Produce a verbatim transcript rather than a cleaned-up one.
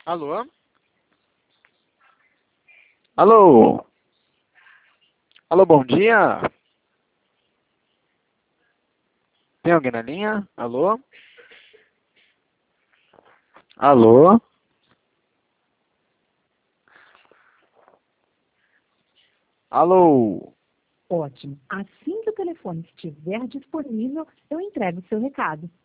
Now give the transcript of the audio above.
Alô? Alô? Alô, bom dia? Tem alguém na linha? Alô? Alô? Alô? Ótimo. Assim que o telefone estiver disponível, eu entrego o seu recado.